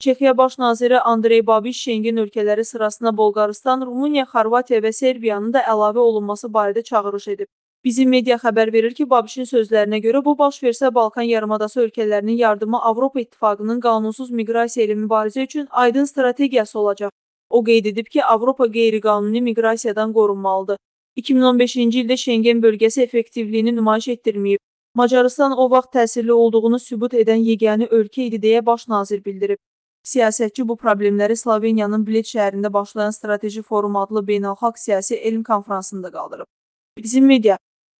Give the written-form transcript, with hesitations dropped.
Çexiya Baş naziri Andrey Babiş Şengen ölkələri sırasına Bolqarıstan, Rumıniya, Xorvatiya və Serbiyanın da əlavə olunması barədə çağırış edib. Bizim media xəbər verir ki, Babişin sözlərinə görə bu baş versə Balkan yarımadası ölkələrinin yardımı Avropa İttifaqının qanunsuz miqrasiya ilə mübarizə üçün aydın strategiyası olacaq. O qeyd edib ki, Avropa qeyri-qanuni miqrasiyadan qorunmalıdır. 2015-ci ildə Şengen bölgəsi effektivliyini nümayiş etdirməyib. Macarıstan o vaxt təsirli olduğunu sübut edən yeganə ölkə idi deyə baş nazir bildirib. Siyasətçi bu problemləri Sloveniyanın Bled şəhərində başlayan Strateji Forum adlı beynəlxalq siyasi elm konfransında qaldırıb. Bizim media